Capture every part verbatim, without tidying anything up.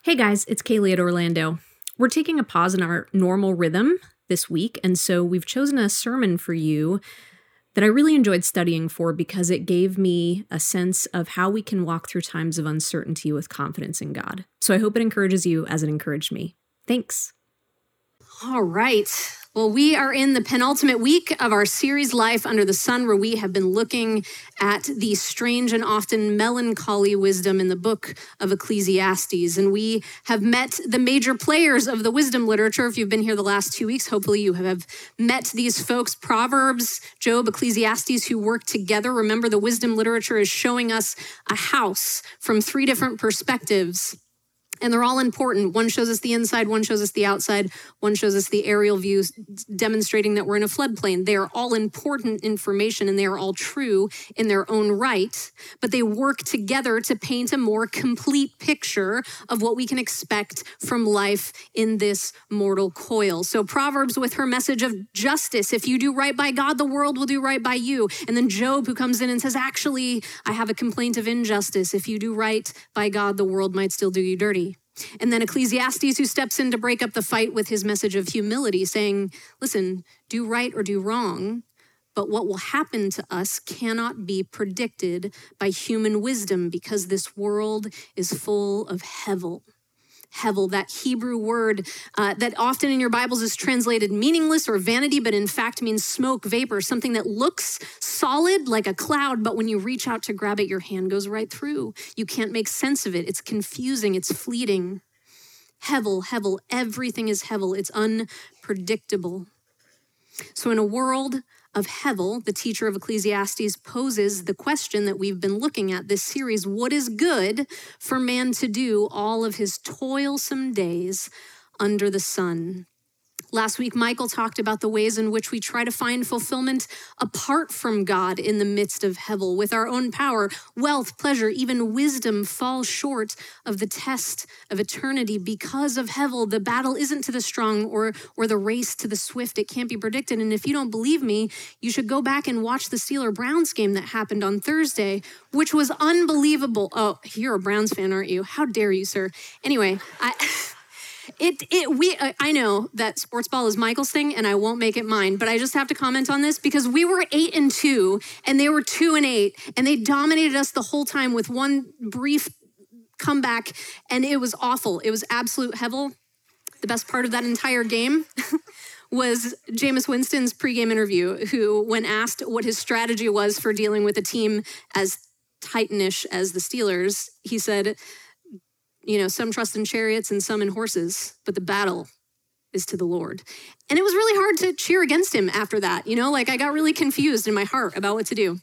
Hey guys, it's Kaylee at Orlando. We're taking a pause in our normal rhythm this week, and so we've chosen a sermon for you that I really enjoyed studying for because it gave me a sense of how we can walk through times of uncertainty with confidence in God. So I hope it encourages you as it encouraged me. Thanks. All right. Well, we are in the penultimate week of our series, Life Under the Sun, where we have been looking at the strange and often melancholy wisdom in the book of Ecclesiastes. And we have met the major players of the wisdom literature. If you've been here the last two weeks, hopefully you have met these folks, Proverbs, Job, Ecclesiastes, who work together. Remember, the wisdom literature is showing us a house from three different perspectives. And they're all important. One shows us the inside, one shows us the outside, one shows us the aerial views demonstrating that we're in a floodplain. They are all important information and they are all true in their own right, but they work together to paint a more complete picture of what we can expect from life in this mortal coil. So Proverbs with her message of justice. If you do right by God, the world will do right by you. And then Job, who comes in and says, actually, I have a complaint of injustice. If you do right by God, the world might still do you dirty. And then Ecclesiastes, who steps in to break up the fight with his message of humility, saying, listen, do right or do wrong, but what will happen to us cannot be predicted by human wisdom because this world is full of hevel. Hevel, that Hebrew word uh, that often in your Bibles is translated meaningless or vanity, but in fact means smoke, vapor, something that looks solid like a cloud, but when you reach out to grab it, your hand goes right through. You can't make sense of it. It's confusing. It's fleeting. Hevel, Hevel, everything is Hevel. It's unpredictable. So in a world of Hevel, the teacher of Ecclesiastes poses the question that we've been looking at this series: what is good for man to do all of his toilsome days under the sun? Last week, Michael talked about the ways in which we try to find fulfillment apart from God in the midst of Hevel. With our own power, wealth, pleasure, even wisdom fall short of the test of eternity because of Hevel. The battle isn't to the strong or, or the race to the swift. It can't be predicted. And if you don't believe me, you should go back and watch the Steelers-Browns game that happened on Thursday, which was unbelievable. Oh, you're a Browns fan, aren't you? How dare you, sir? Anyway, I... It, it, we, I know that sports ball is Michael's thing and I won't make it mine, but I just have to comment on this because we were eight and two and they were two and eight and they dominated us the whole time with one brief comeback and it was awful. It was absolute Hevel. The best part of that entire game was Jameis Winston's pregame interview, who, when asked what his strategy was for dealing with a team as titanish as the Steelers, he said, you know, some trust in chariots and some in horses, but the battle is to the Lord. And it was really hard to cheer against him after that. You know, like I got really confused in my heart about what to do.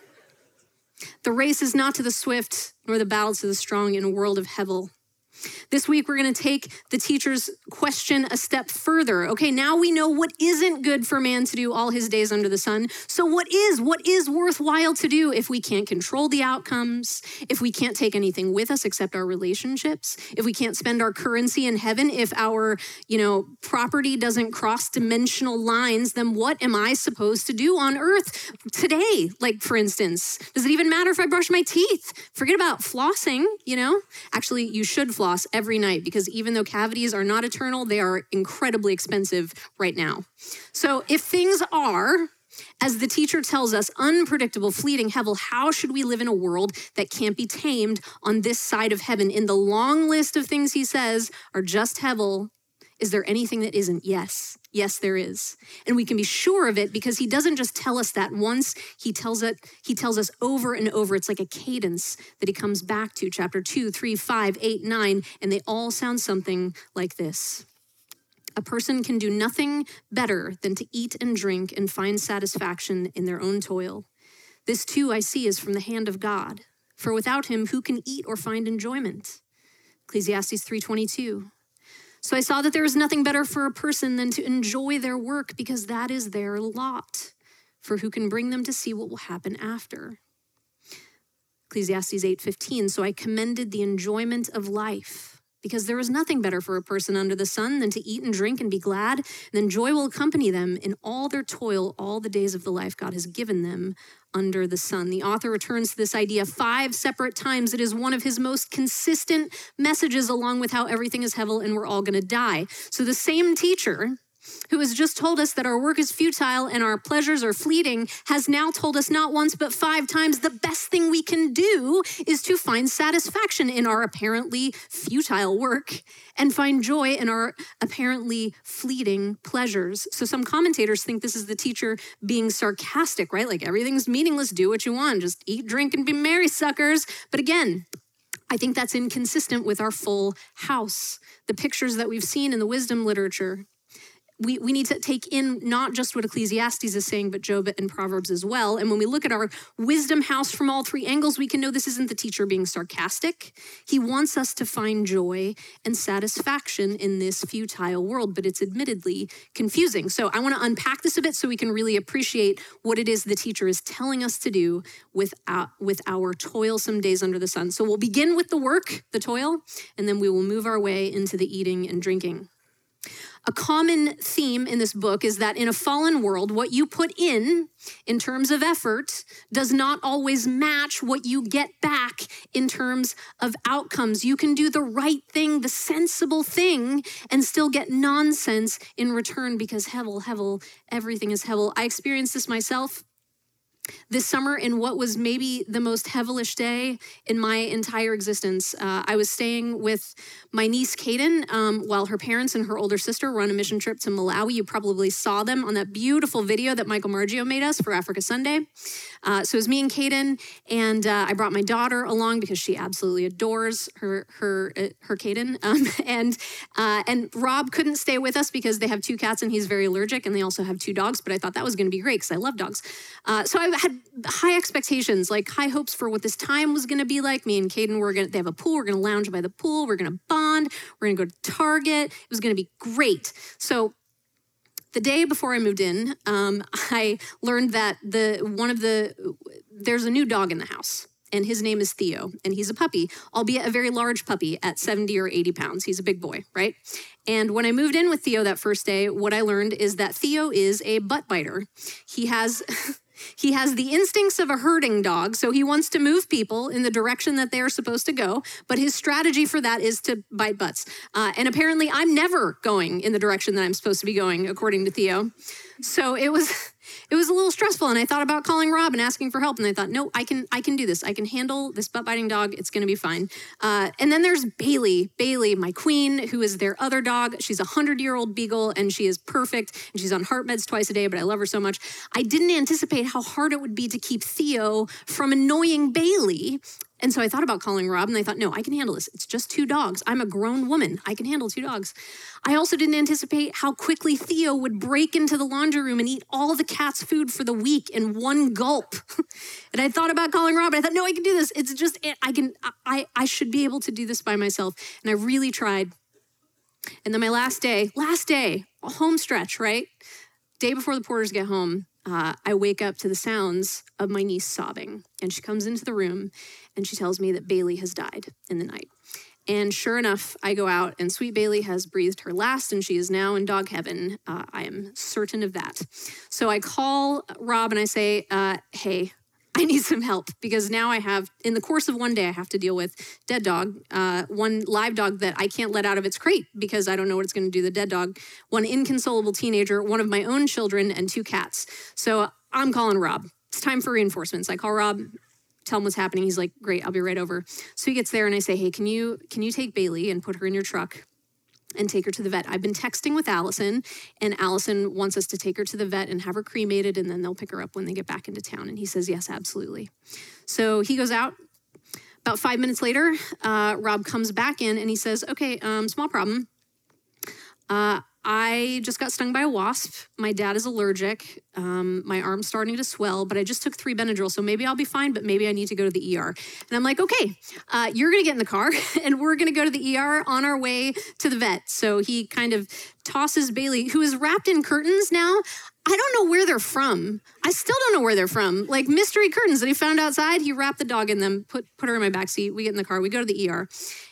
The race is not to the swift, nor the battle to the strong in a world of Hevel. This week, we're going to take the teacher's question a step further. Okay, now we know what isn't good for man to do all his days under the sun. So what is? What is worthwhile to do if we can't control the outcomes, if we can't take anything with us except our relationships, if we can't spend our currency in heaven, if our, you know, property doesn't cross dimensional lines, then what am I supposed to do on earth today? Like, for instance, does it even matter if I brush my teeth? Forget about flossing, you know? Actually, you should floss every night because even though cavities are not eternal, they are incredibly expensive right now. So if things are, as the teacher tells us, unpredictable, fleeting, Hevel, how should we live in a world that can't be tamed on this side of heaven? In the long list of things he says are just Hevel, is there anything that isn't? Yes. Yes, there is. And we can be sure of it because he doesn't just tell us that once, he tells it, he tells us over and over. It's like a cadence that he comes back to, chapter two, three, five, eight, nine, and they all sound something like this. A person can do nothing better than to eat and drink and find satisfaction in their own toil. This too I see is from the hand of God. For without him, who can eat or find enjoyment? Ecclesiastes three twenty-two. So I saw that there is nothing better for a person than to enjoy their work because that is their lot. For who can bring them to see what will happen after? Ecclesiastes eight fifteen. So I commended the enjoyment of life because there is nothing better for a person under the sun than to eat and drink and be glad, and then joy will accompany them in all their toil all the days of the life God has given them under the sun. The author returns to this idea five separate times. It is one of his most consistent messages, along with how everything is hevel and we're all going to die. So the same teacher who has just told us that our work is futile and our pleasures are fleeting, has now told us not once but five times the best thing we can do is to find satisfaction in our apparently futile work and find joy in our apparently fleeting pleasures. So some commentators think this is the teacher being sarcastic, right? Like everything's meaningless, do what you want, just eat, drink, and be merry, suckers. But again, I think that's inconsistent with our full house. The pictures that we've seen in the wisdom literature, We, we need to take in not just what Ecclesiastes is saying, but Job and Proverbs as well. And when we look at our wisdom house from all three angles, we can know this isn't the teacher being sarcastic. He wants us to find joy and satisfaction in this futile world, but it's admittedly confusing. So I want to unpack this a bit so we can really appreciate what it is the teacher is telling us to do with our, with our toilsome days under the sun. So we'll begin with the work, the toil, and then we will move our way into the eating and drinking. A common theme in this book is that in a fallen world, what you put in, in terms of effort, does not always match what you get back in terms of outcomes. You can do the right thing, the sensible thing, and still get nonsense in return because hevel, hevel, everything is hevel. I experienced this myself this summer in what was maybe the most hevelish day in my entire existence. Uh, I was staying with my niece, Kaden, um, while her parents and her older sister were on a mission trip to Malawi. You probably saw them on that beautiful video that Michael Margio made us for Africa Sunday. Uh, so it was me and Kaden, and uh, I brought my daughter along because she absolutely adores her her uh, her Kaden. Um, and uh, and Rob couldn't stay with us because they have two cats and he's very allergic, and they also have two dogs. But I thought that was going to be great because I love dogs. Uh, so I had high expectations, like high hopes for what this time was going to be like. Me and Kaden were going to, they have a pool. We're going to lounge by the pool. We're going to bond. We're going to go to Target. It was going to be great. So the day before I moved in, um, I learned that the one of the, there's a new dog in the house. And his name is Theo, and he's a puppy, albeit a very large puppy at seventy or eighty pounds. He's a big boy, right? And when I moved in with Theo that first day, what I learned is that Theo is a butt biter. He has... He has the instincts of a herding dog, so he wants to move people in the direction that they are supposed to go, but his strategy for that is to bite butts. Uh, and apparently I'm never going in the direction that I'm supposed to be going, according to Theo. So it was it was a little stressful, and I thought about calling Rob and asking for help, and I thought, no, I can I can do this. I can handle this butt-biting dog. It's going to be fine. Uh, and then there's Bailey, Bailey, my queen, who is their other dog. She's a hundred-year-old beagle, and she is perfect, and she's on heart meds twice a day, but I love her so much. I didn't anticipate how hard it would be to keep Theo from annoying Bailey. And so I thought about calling Rob, and I thought, no, I can handle this. It's just two dogs. I'm a grown woman. I can handle two dogs. I also didn't anticipate how quickly Theo would break into the laundry room and eat all the cat's food for the week in one gulp. And I thought about calling Rob, and I thought, no, I can do this. It's just, I can, I, I should be able to do this by myself. And I really tried. And then my last day, last day, a home stretch, right? Day before the Porters get home, Uh, I wake up to the sounds of my niece sobbing, and she comes into the room and she tells me that Bailey has died in the night. And sure enough, I go out and sweet Bailey has breathed her last, and she is now in dog heaven. Uh, I am certain of that. So I call Rob and I say, uh, hey, I need some help, because now I have, in the course of one day, I have to deal with dead dog, uh, one live dog that I can't let out of its crate because I don't know what it's going to do, the dead dog, one inconsolable teenager, one of my own children, and two cats. So I'm calling Rob. It's time for reinforcements. I call Rob, tell him what's happening. He's like, great, I'll be right over. So he gets there and I say, hey, can you can you take Bailey and put her in your truck and take her to the vet? I've been texting with Allison, and Allison wants us to take her to the vet and have her cremated, and then they'll pick her up when they get back into town. And he says, yes, absolutely. So he goes out. About five minutes later, uh, Rob comes back in and he says, okay, um, small problem. Uh, I just got stung by a wasp. My dad is allergic. Um, my arm's starting to swell, but I just took three Benadryl, so maybe I'll be fine, but maybe I need to go to the E R. And I'm like, okay, uh, you're going to get in the car, and we're going to go to the E R on our way to the vet. So he kind of tosses Bailey, who is wrapped in curtains now. I don't know where they're from. I still don't know where they're from. Like mystery curtains that he found outside. He wrapped the dog in them, put put her in my backseat. We get in the car. We go to the E R.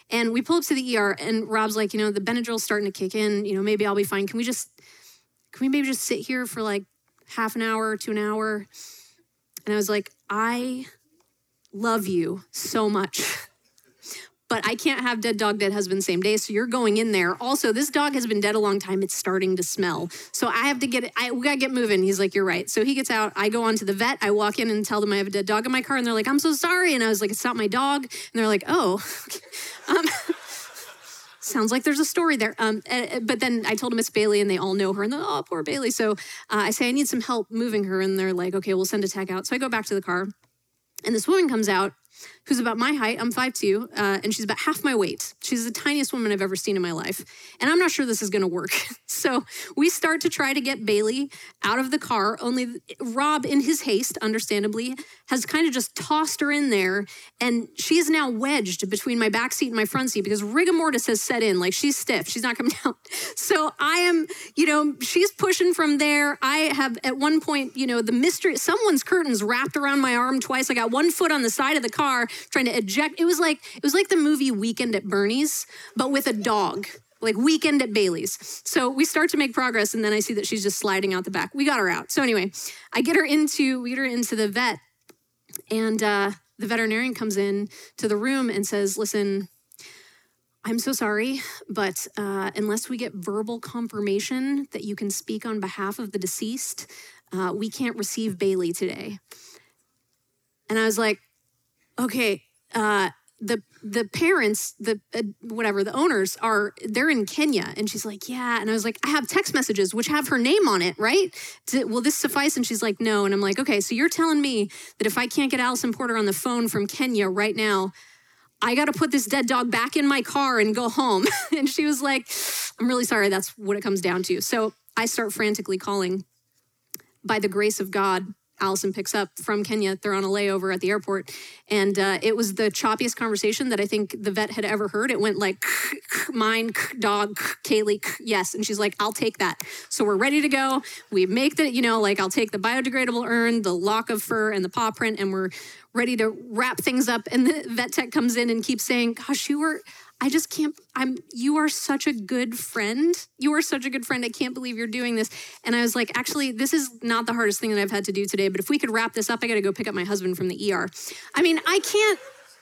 And we pull up to the E R, and Rob's like, you know, the Benadryl's starting to kick in. You know, maybe I'll be fine. Can we just, can we maybe just sit here for like half an hour to an hour? And I was like, I love you so much, but I can't have dead dog, dead husband same day. So you're going in there. Also, this dog has been dead a long time. It's starting to smell. So I have to get it. I, we got to get moving. He's like, you're right. So he gets out. I go on to the vet. I walk in and tell them I have a dead dog in my car. And they're like, I'm so sorry. And I was like, it's not my dog. And they're like, oh, um, sounds like there's a story there. Um, uh, but then I told them it's Bailey, and they all know her. And they're, oh, poor Bailey. So uh, I say, I need some help moving her. And they're like, okay, we'll send a tech out. So I go back to the car. And this woman comes out who's about my height. I'm five two, uh, and she's about half my weight. She's the tiniest woman I've ever seen in my life. And I'm not sure this is going to work. So we start to try to get Bailey out of the car, only Rob, in his haste, understandably, has kind of just tossed her in there. And she is now wedged between my back seat and my front seat because rigor mortis has set in. Like, she's stiff. She's not coming down. So I am, you know, she's pushing from there. I have, at one point, you know, the mystery, someone's curtains wrapped around my arm twice. I got one foot on the side of the car trying to eject. It was like, it was like the movie Weekend at Bernie's, but with a dog. Like Weekend at Bailey's. So we start to make progress, and then I see that she's just sliding out the back. We got her out. So anyway, I get her into, we get her into the vet, and uh, the veterinarian comes in to the room and says, listen, I'm so sorry, but uh, unless we get verbal confirmation that you can speak on behalf of the deceased, uh, we can't receive Bailey today. And I was like, okay, uh, the the parents, the uh, whatever, the owners are, they're in Kenya. And she's like, yeah. And I was like, I have text messages which have her name on it, right? To, will this suffice? And she's like, no. And I'm like, okay, so you're telling me that if I can't get Allison Porter on the phone from Kenya right now, I got to put this dead dog back in my car and go home. And she was like, I'm really sorry. That's what it comes down to. So I start frantically calling. By the grace of God, Allison picks up from Kenya. They're on a layover at the airport. And uh, it was the choppiest conversation that I think the vet had ever heard. It went like, mine, dog, Kaylee, yes. And she's like, I'll take that. So we're ready to go. We make the, you know, like I'll take the biodegradable urn, the lock of fur, and the paw print, and we're ready to wrap things up. And the vet tech comes in and keeps saying, gosh, you were, I just can't, I'm, you are such a good friend. You are such a good friend. I can't believe you're doing this. And I was like, actually, this is not the hardest thing that I've had to do today, but if we could wrap this up, I got to go pick up my husband from the E R. I mean, I can't,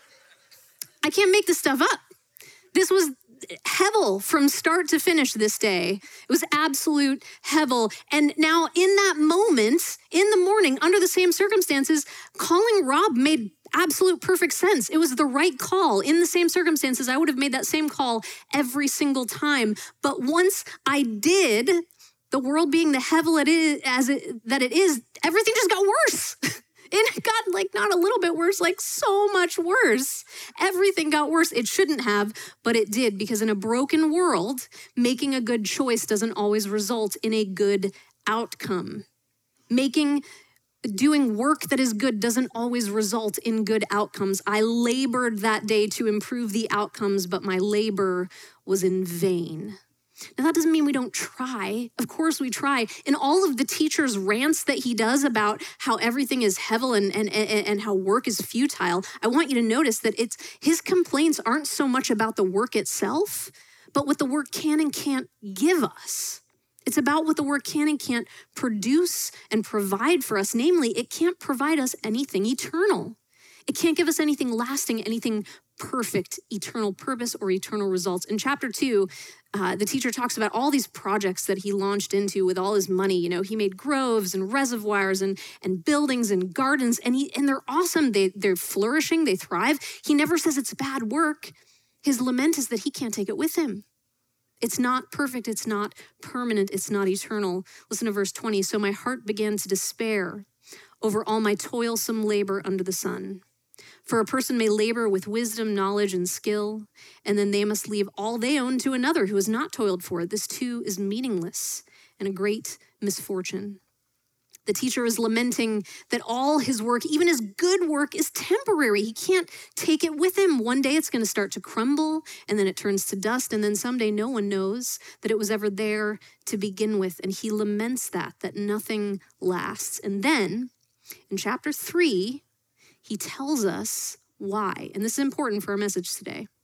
I can't make this stuff up. This was hevel from start to finish this day. It was absolute hevel. And now in that moment, in the morning, under the same circumstances, calling Rob made absolute perfect sense. It was the right call. In the same circumstances, I would have made that same call every single time. But once I did, the world being the hevel it is, as it, that it is, everything just got worse. It got like not a little bit worse, like so much worse. Everything got worse. It shouldn't have, but it did, because in a broken world, making a good choice doesn't always result in a good outcome. Making Doing work that is good doesn't always result in good outcomes. I labored that day to improve the outcomes, but my labor was in vain. Now, that doesn't mean we don't try. Of course we try. In all of the teacher's rants that he does about how everything is hevel and, and, and, and how work is futile, I want you to notice that it's his complaints aren't so much about the work itself, but what the work can and can't give us. It's about what the work can and can't produce and provide for us. Namely, it can't provide us anything eternal. It can't give us anything lasting, anything perfect, eternal purpose or eternal results. In chapter two, uh, the teacher talks about all these projects that he launched into with all his money. You know, he made groves and reservoirs and, and buildings and gardens, and he and they're awesome. They, they're flourishing, they thrive. He never says it's bad work. His lament is that he can't take it with him. It's not perfect, it's not permanent, it's not eternal. Listen to verse twenty. So my heart began to despair over all my toilsome labor under the sun. For a person may labor with wisdom, knowledge, and skill, and then they must leave all they own to another who has not toiled for it. This too is meaningless and a great misfortune. The teacher is lamenting that all his work, even his good work, is temporary. He can't take it with him. One day it's going to start to crumble, and then it turns to dust, and then someday no one knows that it was ever there to begin with. And he laments that, that nothing lasts. And then in chapter three, he tells us why. And this is important for our message today.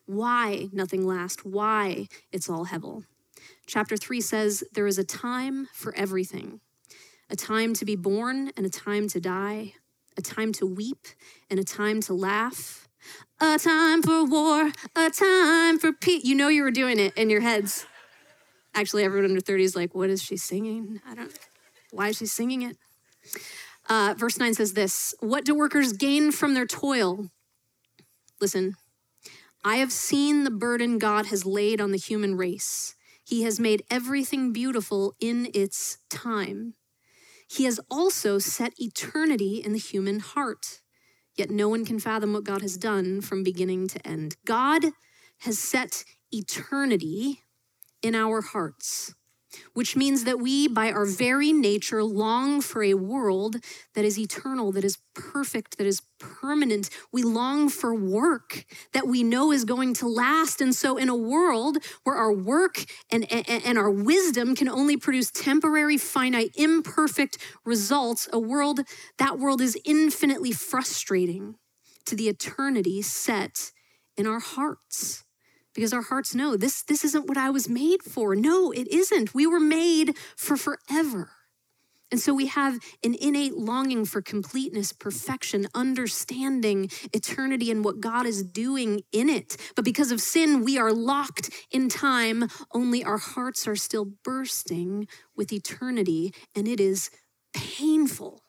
why nothing lasts, why it's all hevel. Chapter three says there is a time for everything, a time to be born and a time to die, a time to weep and a time to laugh, a time for war, a time for peace. You know you were doing it in your heads. Actually, everyone under thirty is like, what is she singing? I don't, why is she singing it? Uh, verse nine says this, what do workers gain from their toil? Listen, I have seen the burden God has laid on the human race. He has made everything beautiful in its time. He has also set eternity in the human heart. Yet no one can fathom what God has done from beginning to end. God has set eternity in our hearts, which means that we, by our very nature, long for a world that is eternal, that is perfect, that is permanent. We long for work that we know is going to last. And so in a world where our work and, and, and our wisdom can only produce temporary, finite, imperfect results, a world, that world is infinitely frustrating to the eternity set in our hearts. Because our hearts know this, this isn't what I was made for. No, it isn't. We were made for forever. And so we have an innate longing for completeness, perfection, understanding eternity and what God is doing in it. But because of sin, we are locked in time. Only our hearts are still bursting with eternity. And it is painful.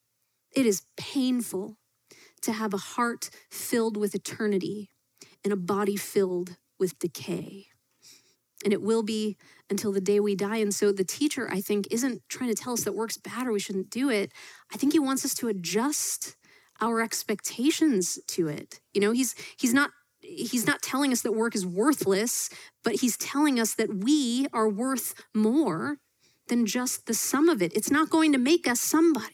It is painful to have a heart filled with eternity and a body filled with decay. And it will be until the day we die. And so the teacher, I think, isn't trying to tell us that work's bad or we shouldn't do it. I think he wants us to adjust our expectations to it. You know, he's he's not he's not telling us that work is worthless, but he's telling us that we are worth more than just the sum of it. It's not going to make us somebody.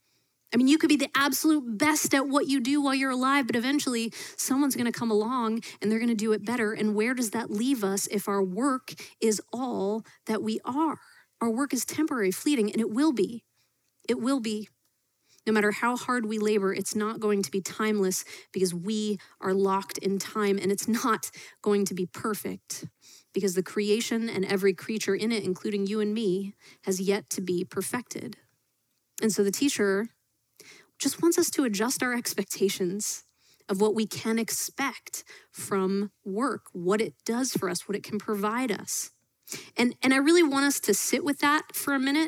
I mean, you could be the absolute best at what you do while you're alive, but eventually someone's going to come along and they're going to do it better. And where does that leave us if our work is all that we are? Our work is temporary, fleeting, and it will be. It will be. No matter how hard we labor, it's not going to be timeless because we are locked in time, and it's not going to be perfect because the creation and every creature in it, including you and me, has yet to be perfected. And so the teacher just wants us to adjust our expectations of what we can expect from work, what it does for us, what it can provide us. And, and I really want us to sit with that for a minute.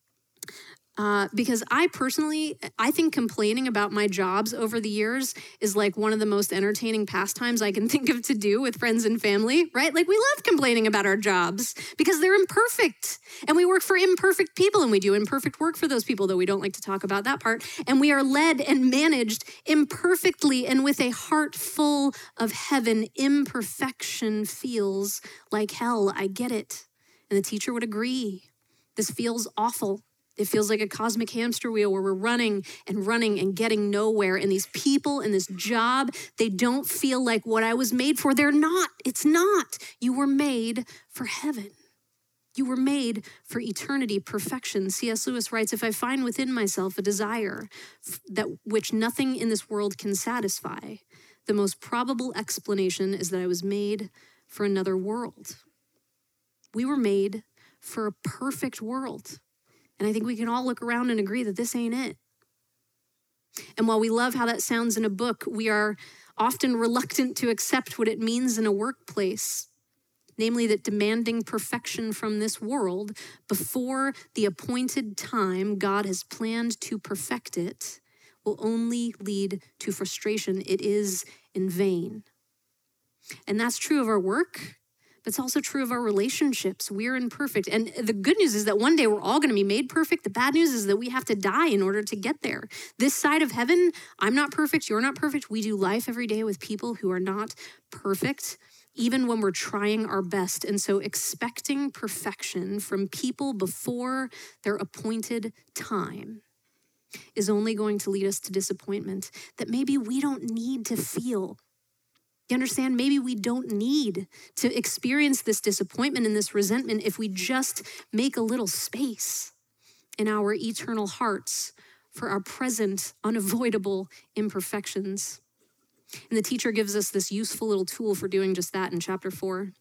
Uh, because I personally, I think complaining about my jobs over the years is like one of the most entertaining pastimes I can think of to do with friends and family, right? Like we love complaining about our jobs because they're imperfect and we work for imperfect people and we do imperfect work for those people, though we don't like to talk about that part. And we are led and managed imperfectly and with a heart full of heaven. Imperfection feels like hell. I get it. And the teacher would agree. This feels awful. It feels like a cosmic hamster wheel where we're running and running and getting nowhere. And these people in this job, they don't feel like what I was made for. They're not. It's not. You were made for heaven. You were made for eternity, perfection. C S Lewis writes, if I find within myself a desire that which nothing in this world can satisfy, the most probable explanation is that I was made for another world. We were made for a perfect world. And I think we can all look around and agree that this ain't it. And while we love how that sounds in a book, we are often reluctant to accept what it means in a workplace, namely that demanding perfection from this world before the appointed time God has planned to perfect it will only lead to frustration. It is in vain. And that's true of our work. But it's also true of our relationships. We're imperfect. And the good news is that one day we're all going to be made perfect. The bad news is that we have to die in order to get there. This side of heaven, I'm not perfect. You're not perfect. We do life every day with people who are not perfect, even when we're trying our best. And so expecting perfection from people before their appointed time is only going to lead us to disappointment that maybe we don't need to feel. You understand? Maybe we don't need to experience this disappointment and this resentment if we just make a little space in our eternal hearts for our present unavoidable imperfections. And the teacher gives us this useful little tool for doing just that in chapter four.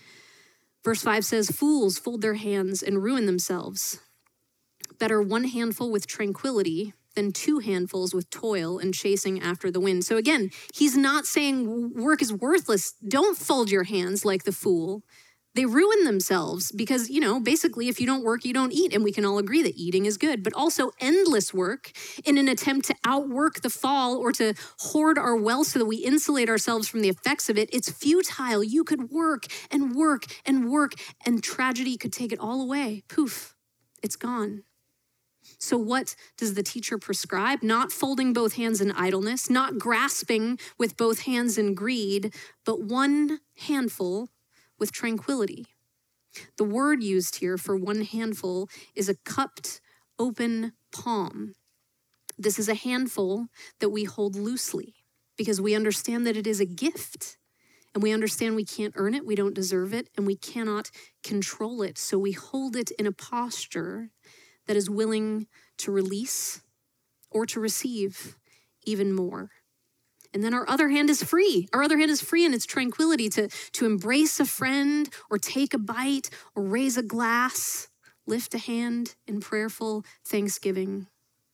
Verse five says, fools fold their hands and ruin themselves. Better one handful with tranquility than two handfuls with toil and chasing after the wind. So again, he's not saying work is worthless. Don't fold your hands like the fool. They ruin themselves because, you know, basically if you don't work, you don't eat. And we can all agree that eating is good, but also endless work in an attempt to outwork the fall or to hoard our wealth so that we insulate ourselves from the effects of it. It's futile. You could work and work and work and tragedy could take it all away. Poof, it's gone. So what does the teacher prescribe? Not folding both hands in idleness, not grasping with both hands in greed, but one handful with tranquility. The word used here for one handful is a cupped, open palm. This is a handful that we hold loosely because we understand that it is a gift and we understand we can't earn it, we don't deserve it, and we cannot control it. So we hold it in a posture that is willing to release or to receive even more. And then our other hand is free. Our other hand is free in its tranquility to, to embrace a friend or take a bite or raise a glass, lift a hand in prayerful thanksgiving.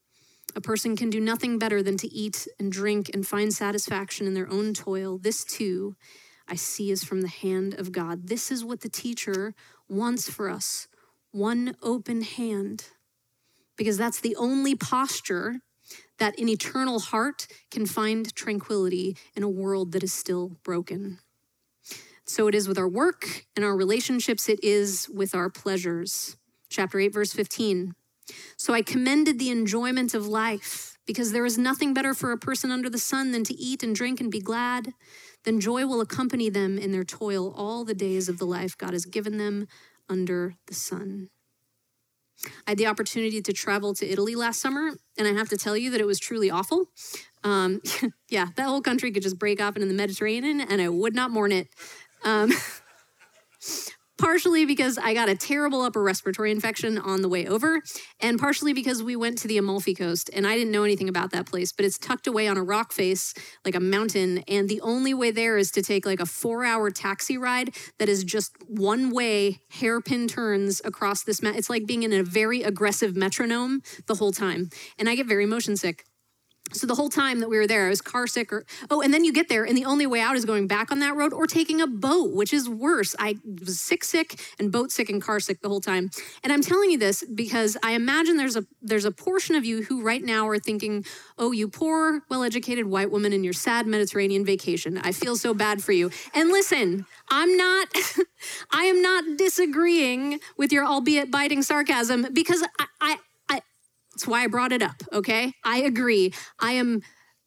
A person can do nothing better than to eat and drink and find satisfaction in their own toil. This too, I see is from the hand of God. This is what the teacher wants for us. One open hand. Because that's the only posture that an eternal heart can find tranquility in a world that is still broken. So it is with our work and our relationships, it is with our pleasures. Chapter eight, verse fifteen. So I commended the enjoyment of life, because there is nothing better for a person under the sun than to eat and drink and be glad. Then joy will accompany them in their toil all the days of the life God has given them under the sun. I had the opportunity to travel to Italy last summer, and I have to tell you that it was truly awful. Um, yeah, that whole country could just break off into the Mediterranean, and I would not mourn it. Um, partially because I got a terrible upper respiratory infection on the way over, and partially because we went to the Amalfi Coast, and I didn't know anything about that place, but it's tucked away on a rock face, like a mountain, and the only way there is to take like a four-hour taxi ride that is just one-way hairpin turns across this mountain. It's like being in a very aggressive metronome the whole time, and I get very motion sick. So the whole time that we were there, I was car sick or, oh, and then you get there and the only way out is going back on that road or taking a boat, which is worse. I was sick, sick and boat sick and car sick the whole time. And I'm telling you this because I imagine there's a there's a portion of you who right now are thinking, oh, you poor, well-educated white woman in your sad Mediterranean vacation. I feel so bad for you. And listen, I'm not, I am not disagreeing with your albeit biting sarcasm because I, I That's why I brought it up, okay? I agree. I am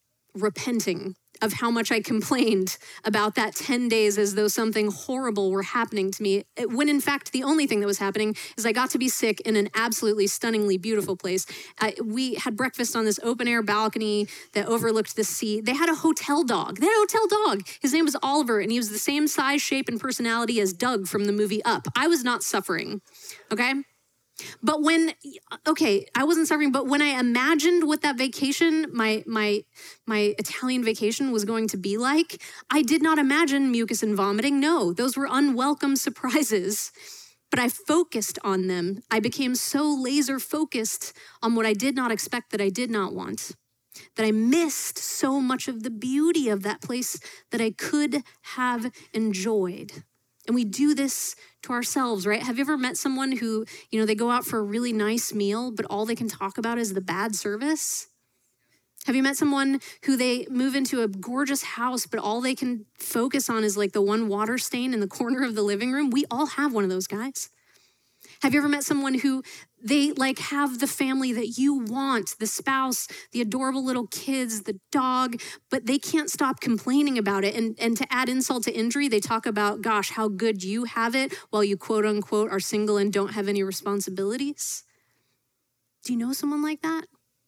repenting of how much I complained about that ten days as though something horrible were happening to me, when in fact, the only thing that was happening is I got to be sick in an absolutely stunningly beautiful place. Uh, we had breakfast on this open air balcony that overlooked the sea. They had a hotel dog. They had a hotel dog. His name was Oliver, and he was the same size, shape, and personality as Doug from the movie Up. I was not suffering, okay? But when, okay, I wasn't suffering, but when I imagined what that vacation, my my my Italian vacation was going to be like, I did not imagine mucus and vomiting. No, those were unwelcome surprises. But I focused on them. I became so laser focused on what I did not expect that I did not want, that I missed so much of the beauty of that place that I could have enjoyed. And we do this to ourselves, right? Have you ever met someone who, you know, they go out for a really nice meal, but all they can talk about is the bad service? Have you met someone who they move into a gorgeous house, but all they can focus on is like the one water stain in the corner of the living room? We all have one of those guys. Have you ever met someone who they like have the family that you want, the spouse, the adorable little kids, the dog, but they can't stop complaining about it. And, and to add insult to injury, they talk about, gosh, how good you have it while you quote unquote are single and don't have any responsibilities. Do you know someone like that?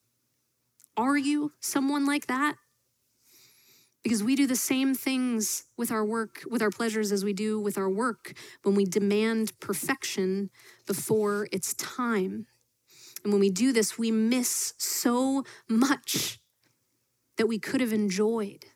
Are you someone like that? Because we do the same things with our work, with our pleasures as we do with our work when we demand perfection before it's time. And when we do this, we miss so much that we could have enjoyed.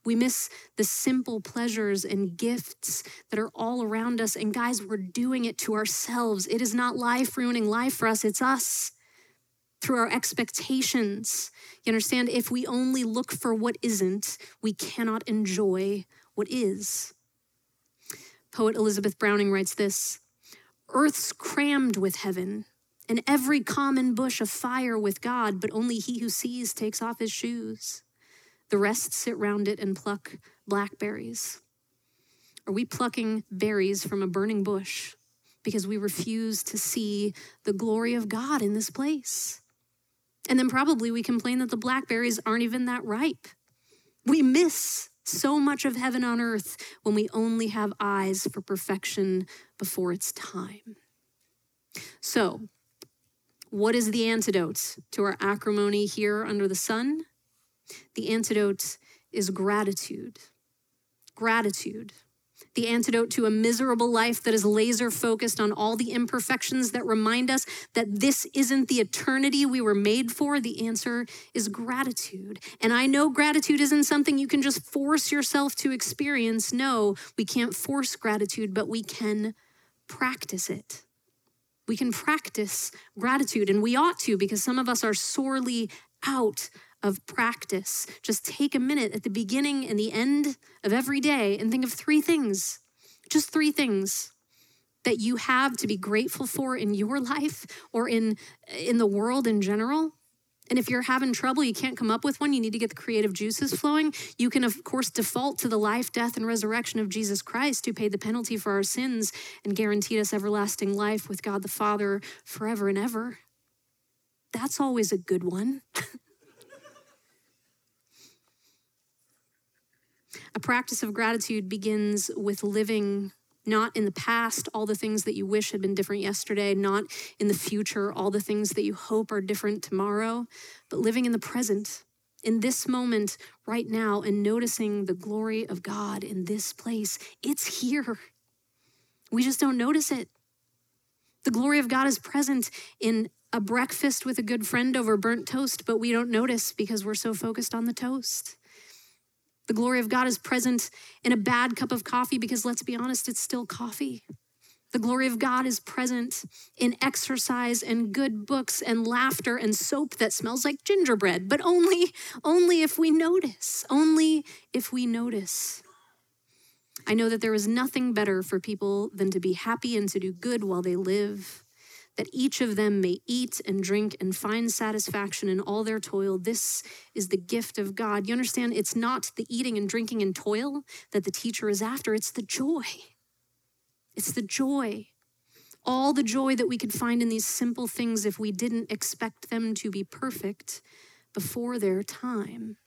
We miss the simple pleasures and gifts that are all around us. And guys, we're doing it to ourselves. It is not life ruining life for us. It's us through our expectations. You understand? If we only look for what isn't, we cannot enjoy what is. Poet Elizabeth Browning writes this: "Earth's crammed with heaven, and every common bush afire with God, but only he who sees takes off his shoes. The rest sit round it and pluck blackberries." Are we plucking berries from a burning bush because we refuse to see the glory of God in this place? And then probably we complain that the blackberries aren't even that ripe. We miss so much of heaven on earth when we only have eyes for perfection before it's time. So, what is the antidote to our acrimony here under the sun? The antidote is gratitude. Gratitude. The antidote to a miserable life that is laser focused on all the imperfections that remind us that this isn't the eternity we were made for. The answer is gratitude. And I know gratitude isn't something you can just force yourself to experience. No, we can't force gratitude, but we can practice it. We can practice gratitude, and we ought to, because some of us are sorely out of practice. Just take a minute at the beginning and the end of every day and think of three things, just three things that you have to be grateful for in your life or in, in the world in general. And if you're having trouble, you can't come up with one, you need to get the creative juices flowing. You can, of course, default to the life, death, and resurrection of Jesus Christ, who paid the penalty for our sins and guaranteed us everlasting life with God the Father forever and ever. That's always a good one. A practice of gratitude begins with living not in the past, all the things that you wish had been different yesterday, not in the future, all the things that you hope are different tomorrow, but living in the present, in this moment right now, and noticing the glory of God in this place. It's here. We just don't notice it. The glory of God is present in a breakfast with a good friend over burnt toast, but we don't notice because we're so focused on the toast. The glory of God is present in a bad cup of coffee because, let's be honest, it's still coffee. The glory of God is present in exercise and good books and laughter and soap that smells like gingerbread, but only, only if we notice, only if we notice. I know that there is nothing better for people than to be happy and to do good while they live, that each of them may eat and drink and find satisfaction in all their toil. This is the gift of God. You understand? It's not the eating and drinking and toil that the teacher is after. It's the joy. It's the joy. All the joy that we could find in these simple things if we didn't expect them to be perfect before their time.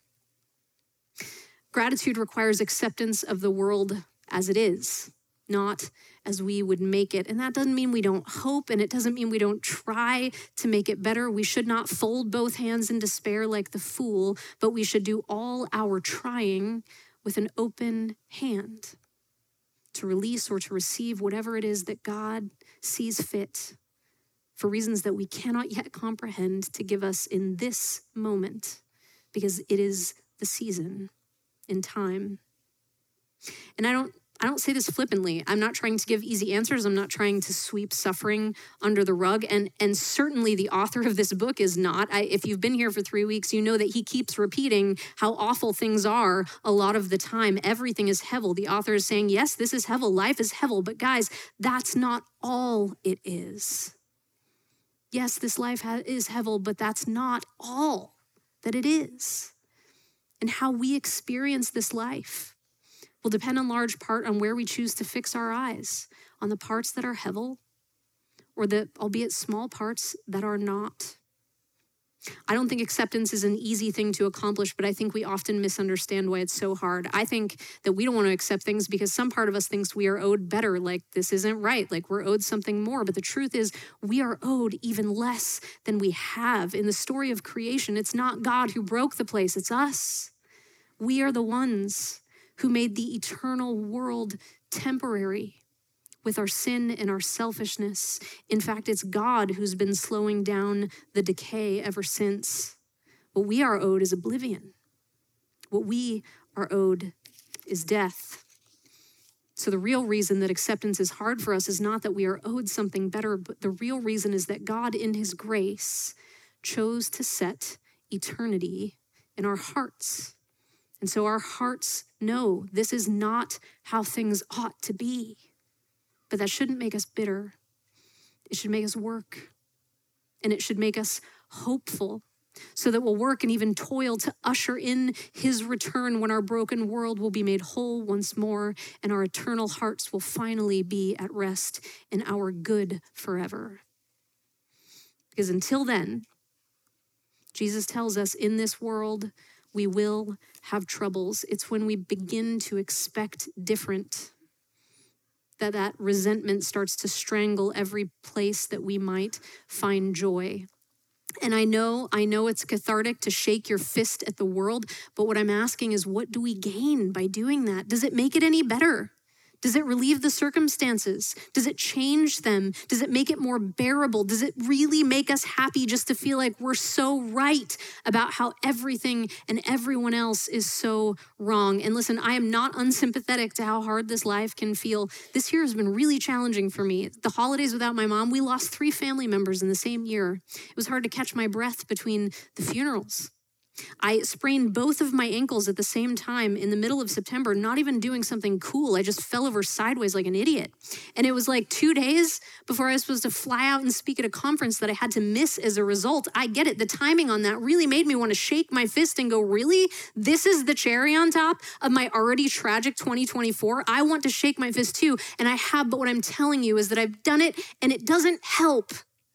Gratitude requires acceptance of the world as it is, not as we would make it. And that doesn't mean we don't hope, and it doesn't mean we don't try to make it better. We should not fold both hands in despair like the fool, but we should do all our trying with an open hand to release or to receive whatever it is that God sees fit for reasons that we cannot yet comprehend to give us in this moment, because it is the season in time. And I don't I don't say this flippantly. I'm not trying to give easy answers. I'm not trying to sweep suffering under the rug. And, and certainly the author of this book is not. I, if you've been here for three weeks, you know that he keeps repeating how awful things are a lot of the time. Everything is hevel. The author is saying, yes, this is hevel. Life is hevel. But guys, that's not all it is. Yes, this life ha- is hevel, but that's not all that it is. And how we experience this life will depend in large part on where we choose to fix our eyes, on the parts that are hevel or the, albeit small parts that are not. I don't think acceptance is an easy thing to accomplish, but I think we often misunderstand why it's so hard. I think that we don't want to accept things because some part of us thinks we are owed better, like this isn't right, like we're owed something more. But the truth is we are owed even less than we have. In the story of creation, it's not God who broke the place, it's us. We are the ones who made the eternal world temporary with our sin and our selfishness. In fact, it's God who's been slowing down the decay ever since. What we are owed is oblivion. What we are owed is death. So the real reason that acceptance is hard for us is not that we are owed something better, but the real reason is that God in his grace chose to set eternity in our hearts. And so our hearts know this is not how things ought to be. But that shouldn't make us bitter. It should make us work. And it should make us hopeful so that we'll work and even toil to usher in his return when our broken world will be made whole once more and our eternal hearts will finally be at rest in our good forever. Because until then, Jesus tells us in this world, we will have troubles. It's when we begin to expect different that that resentment starts to strangle every place that we might find joy. And I know, I know it's cathartic to shake your fist at the world, but what I'm asking is, what do we gain by doing that? Does it make it any better? Does it relieve the circumstances? Does it change them? Does it make it more bearable? Does it really make us happy just to feel like we're so right about how everything and everyone else is so wrong? And listen, I am not unsympathetic to how hard this life can feel. This year has been really challenging for me. The holidays without my mom, we lost three family members in the same year. It was hard to catch my breath between the funerals. I sprained both of my ankles at the same time in the middle of September, not even doing something cool. I just fell over sideways like an idiot. And it was like two days before I was supposed to fly out and speak at a conference that I had to miss as a result. I get it. The timing on that really made me want to shake my fist and go, really? This is the cherry on top of my already tragic twenty twenty-four? I want to shake my fist too, and I have, but what I'm telling you is that I've done it and it doesn't help.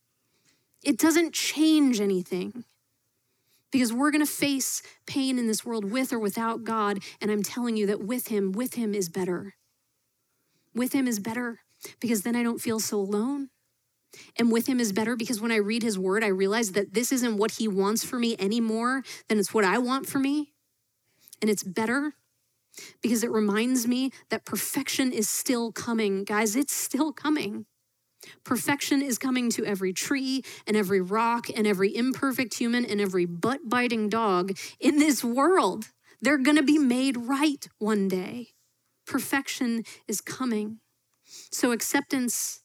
It doesn't change anything. Because we're going to face pain in this world with or without God. And I'm telling you that with him, with him is better. With him is better because then I don't feel so alone. And with him is better because when I read his word, I realize that this isn't what he wants for me anymore than it's what I want for me. And it's better because it reminds me that perfection is still coming. Guys, it's still coming. Perfection is coming to every tree and every rock and every imperfect human and every butt-biting dog in this world. They're going to be made right one day. Perfection is coming. So acceptance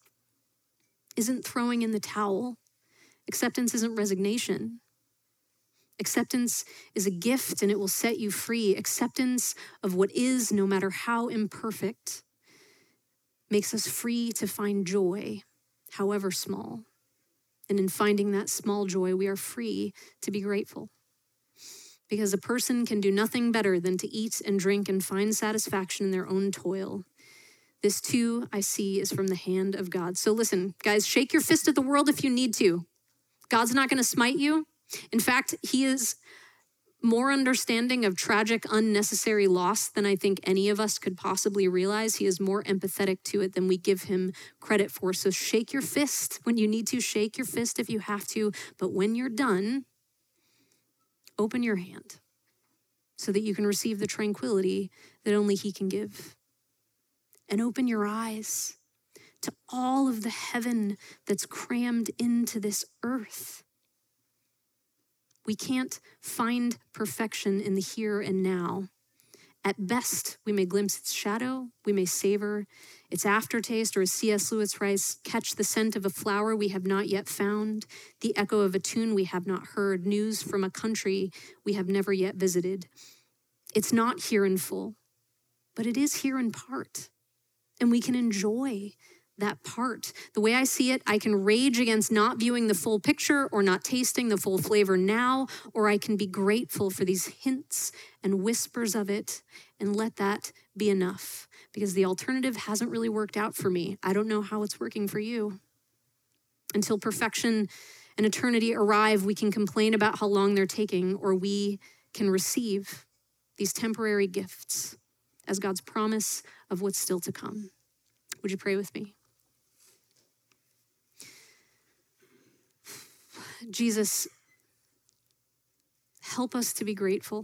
isn't throwing in the towel. Acceptance isn't resignation. Acceptance is a gift and it will set you free. Acceptance of what is, no matter how imperfect, makes us free to find joy, however small. And in finding that small joy, we are free to be grateful. Because a person can do nothing better than to eat and drink and find satisfaction in their own toil. This too, I see, is from the hand of God. So listen, guys, shake your fist at the world if you need to. God's not going to smite you. In fact, he is more understanding of tragic, unnecessary loss than I think any of us could possibly realize. He is more empathetic to it than we give him credit for. So shake your fist when you need to, shake your fist if you have to. But when you're done, open your hand so that you can receive the tranquility that only he can give. And open your eyes to all of the heaven that's crammed into this earth. We can't find perfection in the here and now. At best, we may glimpse its shadow, we may savor its aftertaste, or as C S Lewis writes, catch the scent of a flower we have not yet found, the echo of a tune we have not heard, news from a country we have never yet visited. It's not here in full, but it is here in part, and we can enjoy that part. The way I see it, I can rage against not viewing the full picture or not tasting the full flavor now, or I can be grateful for these hints and whispers of it and let that be enough, because the alternative hasn't really worked out for me. I don't know how it's working for you. Until perfection and eternity arrive, we can complain about how long they're taking, or we can receive these temporary gifts as God's promise of what's still to come. Would you pray with me? Jesus, help us to be grateful.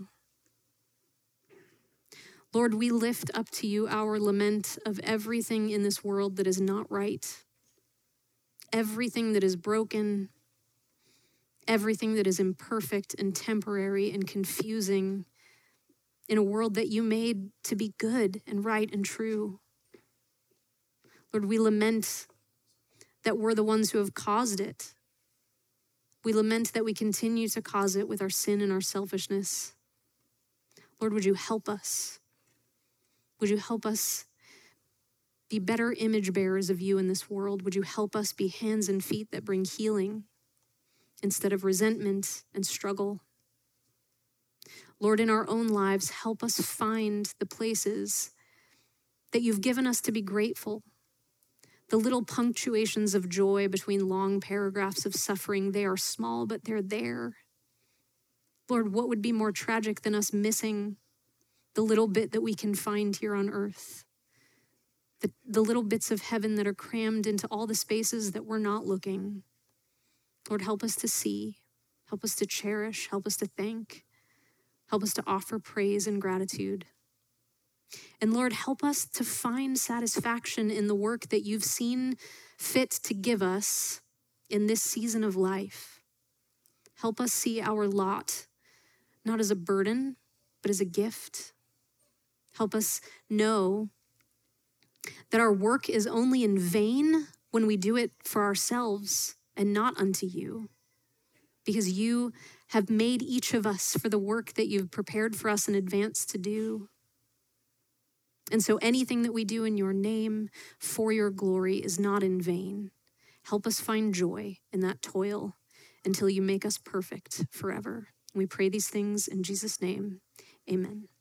Lord, we lift up to you our lament of everything in this world that is not right, everything that is broken, everything that is imperfect and temporary and confusing in a world that you made to be good and right and true. Lord, we lament that we're the ones who have caused it. We lament that we continue to cause it with our sin and our selfishness. Lord, would you help us? Would you help us be better image bearers of you in this world? Would you help us be hands and feet that bring healing instead of resentment and struggle? Lord, in our own lives, help us find the places that you've given us to be grateful. The little punctuations of joy between long paragraphs of suffering, they are small, but they're there. Lord, what would be more tragic than us missing the little bit that we can find here on earth? The, the little bits of heaven that are crammed into all the spaces that we're not looking. Lord, help us to see, help us to cherish, help us to thank, help us to offer praise and gratitude. And Lord, help us to find satisfaction in the work that you've seen fit to give us in this season of life. Help us see our lot not as a burden, but as a gift. Help us know that our work is only in vain when we do it for ourselves and not unto you, because you have made each of us for the work that you've prepared for us in advance to do. And so anything that we do in your name for your glory is not in vain. Help us find joy in that toil until you make us perfect forever. We pray these things in Jesus' name. Amen.